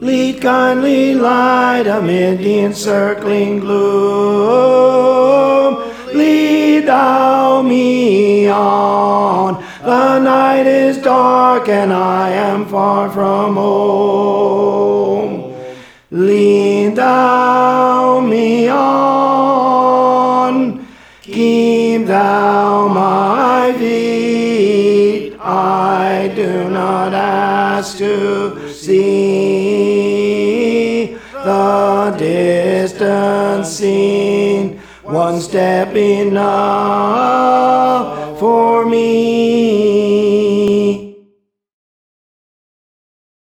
Lead kindly light amid the encircling gloom. Lead thou me on. The night is dark and I am far from home. Lead thou me on. Keep thou my feet. I do not ask to see the distant scene. One step enough for me.